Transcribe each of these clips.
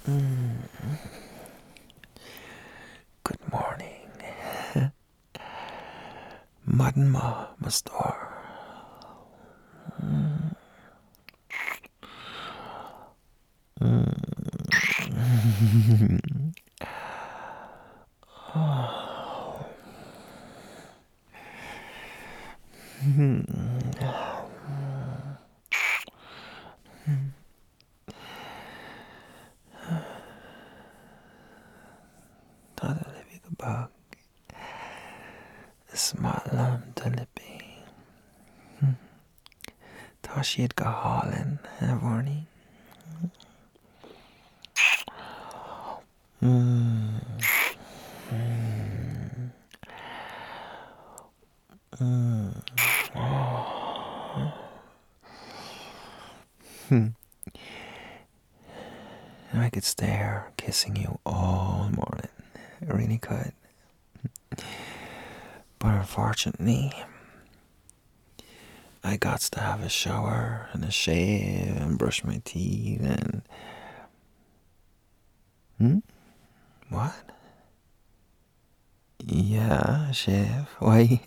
Good morning. Madma Mastor. Tada libig bag. Smalam talibi. Tashid gahalin evorni. I could stay here kissing you all morning. I really could. But unfortunately, I got to have a shower and a shave and brush my teeth and... What? Yeah, shave. Why?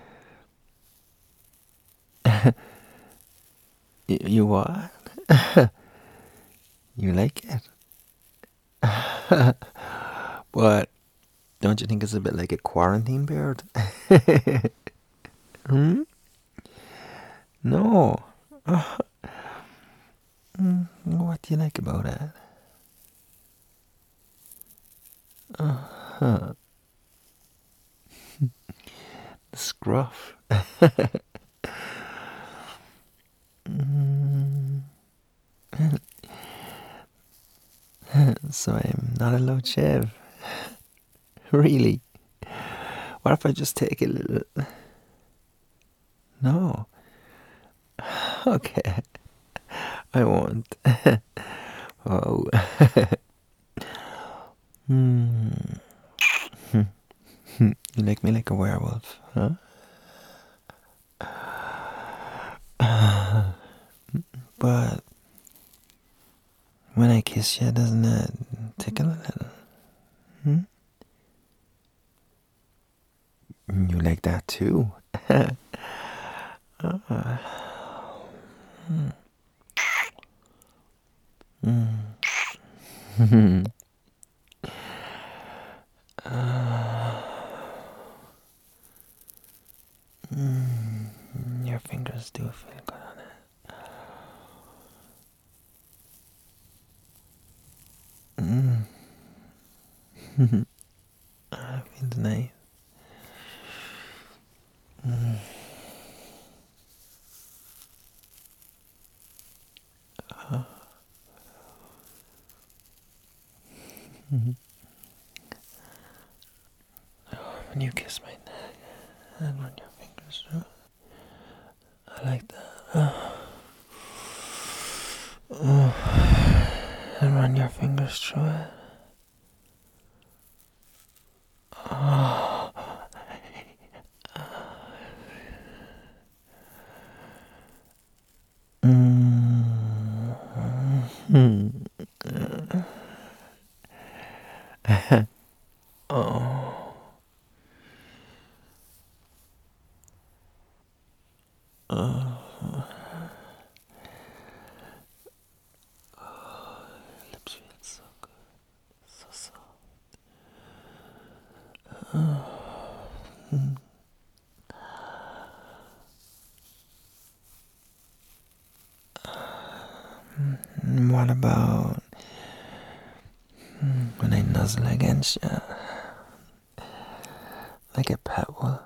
You what? You like it? But don't you think it's a bit like a quarantine beard? No. What do you like about it? The scruff. So I'm not allowed to shave. Really? What if I just take a little? No. Okay. I won't. Oh. You make me like a werewolf, huh? But when I kiss you, doesn't it tickle a little? You like that too? Your fingers do feel good on it. Feels nice. When you kiss my neck and run your fingers through it, I like that. And run your fingers through it. Lips feel so good, so soft. What about when I nuzzle against you like a pet wolf?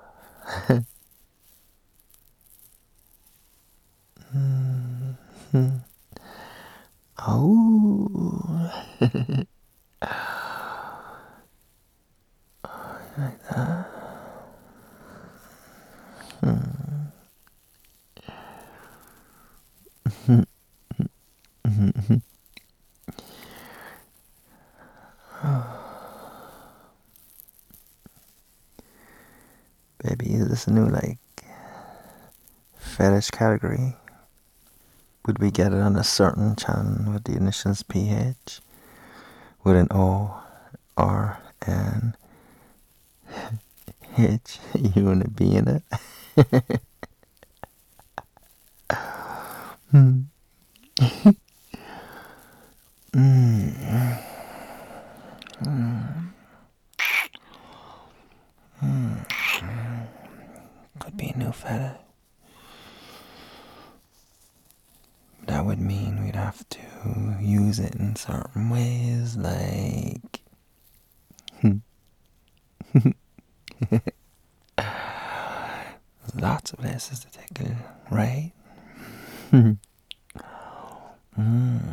Oh, like that. Baby, is this a new like fetish category? Would we get it on a certain channel with the initials PH? with an O, R, and H, U and a B in it. Hmm. Mm. Mm. Mm. Could be a new fella. That would mean we'd have to use it in certain ways, like lots of places to tickle, right? Mm. Mm.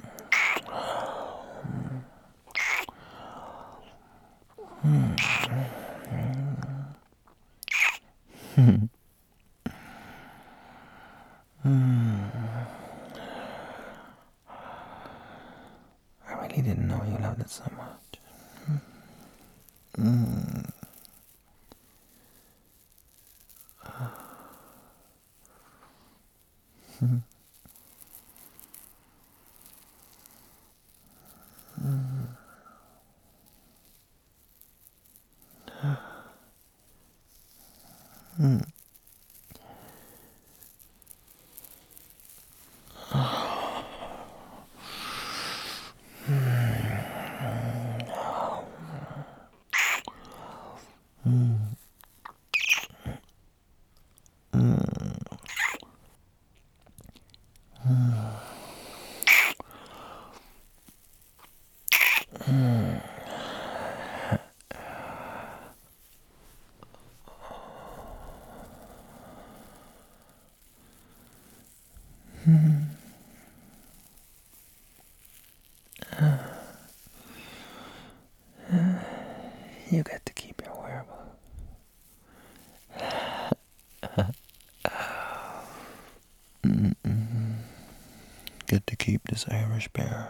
Mm. I really didn't know you loved it so much. Mm. Mm. Mm. Mm. Mm. Mm. Mm. You get to keep your wearable. Mm-mm. Get to keep this Irish bear.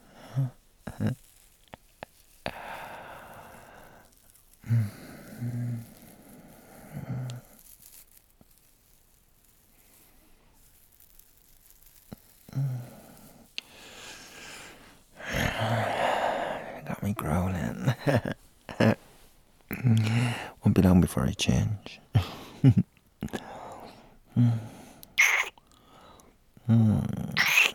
Got me growling. Won't be long before I change. Mm. Mm.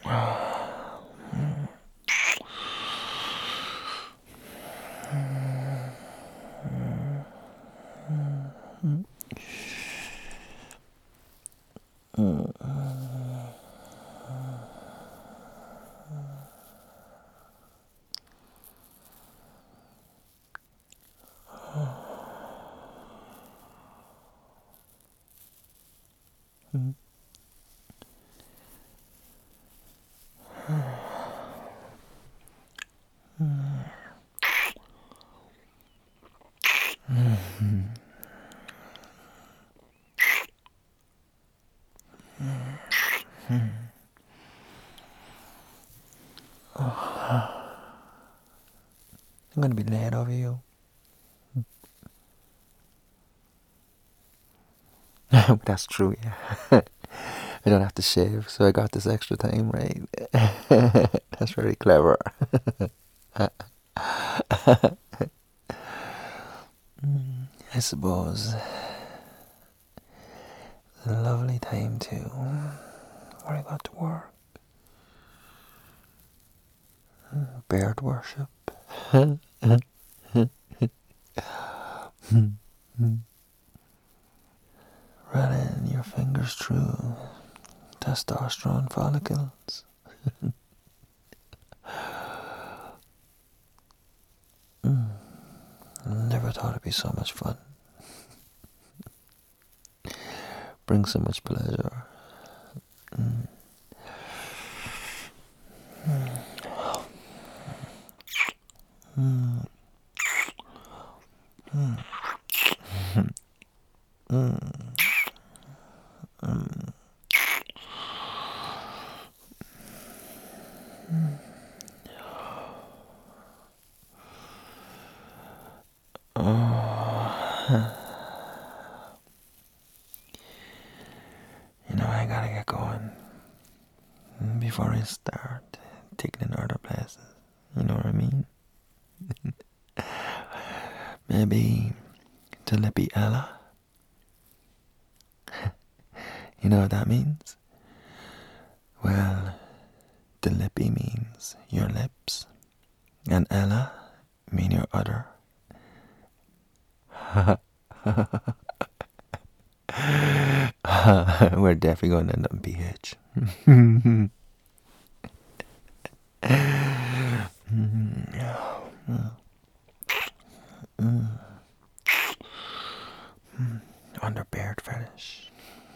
I'm gonna be late over you. That's true, yeah. I don't have to shave, so I got this extra time, right? That's very clever. I suppose it's a lovely time too, where I got to work. Bird worship. Running your fingers through testosterone follicles. Never thought it'd be so much fun. Brings so much pleasure. Mm. Mm. Mm. Mm. Mm. Oh. I gotta get going before I start taking in other places. You know what I mean? Maybe to Lippy Ella. You know what that means? Well, the lippy means your lips, and Ella mean your udder. We're definitely going to end up in PH. Underbeard fetish.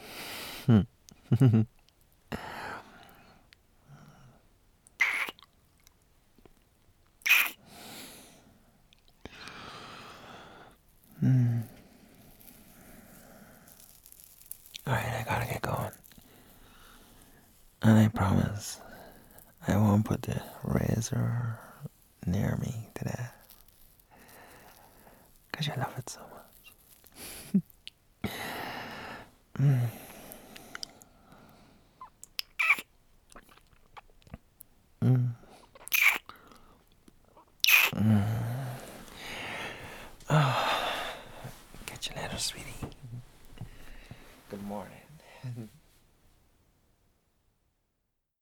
Alright, I gotta get going. And I promise I won't put the razor near me today. Because you love it so much. Oh, catch you later, sweetie. Good morning.